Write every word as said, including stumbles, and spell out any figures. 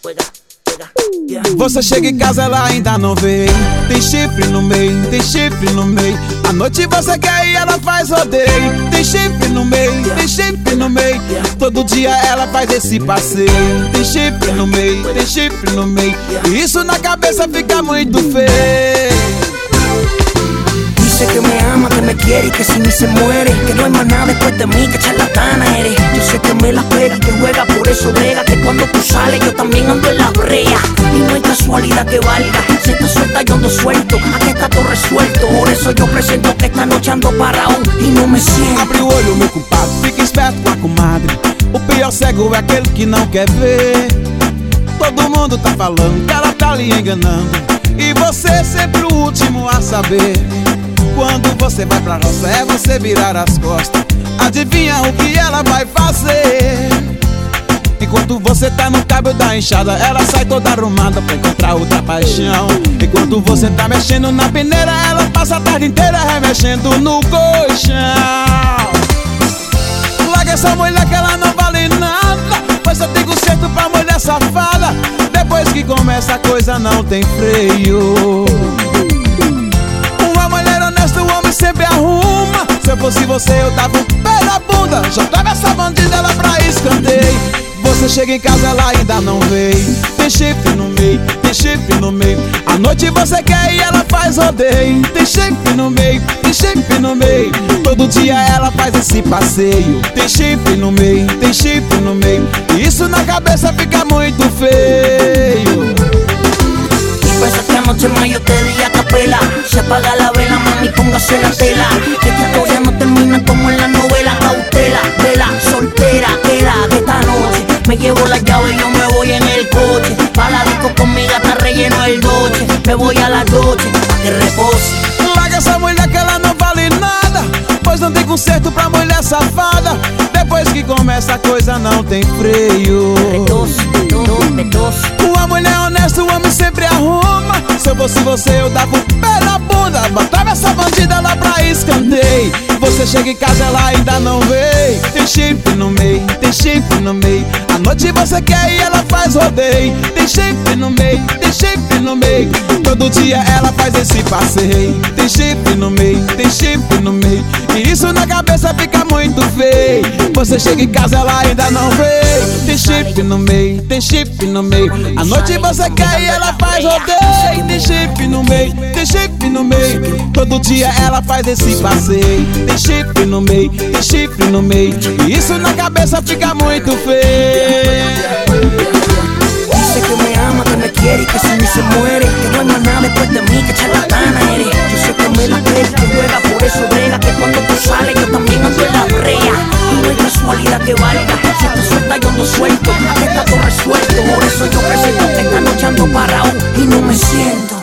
Você chega em casa, ela ainda não veio. Tem chifre no meio, tem chifre no meio. À noite você quer e ela faz rodeio. Tem chifre no meio, tem chifre no meio. Todo dia ela faz esse passeio. Tem chifre no meio, tem chifre no meio. E isso na cabeça fica muito feio. Dice que me ama, que me quiere y que sin mí se muere. Que no hay más nada después de mí, que charlatana eres. Yo sé que me la pega, que juega, por eso brega. Que cuando tú sales yo también ando en la brea. Y no hay casualidad que valga, si está suelta yo ando suelto. Aquí está todo resuelto, por eso yo presento que esta noche ando parado e não me siento. Abre o olho, meu culpado, fica esperto com a comadre. O pior cego é aquele que não quer ver. Todo mundo tá falando que ela tá lhe enganando, e você é sempre o último a saber. Quando você vai pra roça é você virar as costas. Adivinha o que ela vai fazer? Enquanto você tá no cabo da enxada, ela sai toda arrumada pra encontrar outra paixão. Enquanto você tá mexendo na peneira, ela passa a tarde inteira remexendo no colchão. Larga essa mulher que ela não vale nada, pois eu digo certo pra mulher safada. Depois que começa a coisa não tem freio. Uma mulher honesta o homem sempre arruma. Se eu fosse você eu dava um pé na bunda, jogava essa bandida ela pra escanteio. Você chega em casa, ela ainda não veio. Tem chifre no meio, tem chifre no meio. À noite você quer e ela faz rodeio. Tem chifre no meio, tem chifre no meio. Todo dia ela faz esse passeio. Tem chifre no meio, tem chifre no meio. E isso na cabeça fica muito feio. Pensa que anoche más yo te di a capela. Se apaga la vela, mami, póngase la tela. Que esta historia no termina como en la novela. Cautela, vela, soltera, queda. Que esta noche me llevo la llave y yo me voy en el coche. Pa' la disco conmigo hasta relleno el doche. Me voy a la noche, pa' que repose. Larga essa mulher que ela não vale nada, pois não tem conserto pra mulher safada. Depois que começa a coisa não tem freio. Uma mulher honesta o homem sempre arruma. Se eu fosse você eu dava um pé na bunda, botava essa bandida lá pra escanteio. Você chega em casa, ela ainda não veio. Tem chifre no meio, tem chifre no meio. À noite você quer e ela faz rodeio. Tem chifre no meio, tem chifre no meio. Todo dia ela faz esse passeio. Tem chifre no meio, tem chifre no meio. E isso na cabeça fica muito feio. Você chega em casa, ela ainda não veio. Tem chifre no meio, tem chifre no meio. À noite você quer e ela faz rodeio. Tem chifre no meio, tem chifre no meio. Todo dia ela faz esse passeio. Tem chifre no meio, tem chifre no meio. E isso na cabeça fica muito feio. Dice que me ama, que me quiere y que sin mí se muere. Que no hay más nada después de mí, que charlatana eres. Yo sé que me la pega, que juega, por eso brega. Que cuando tú sales yo también ando en la brea. Y no hay casualidad que valga, si tú suelta yo ando suelto. Aquí está todo resuelto, por eso yo presento que esta noche ando parado y no me siento.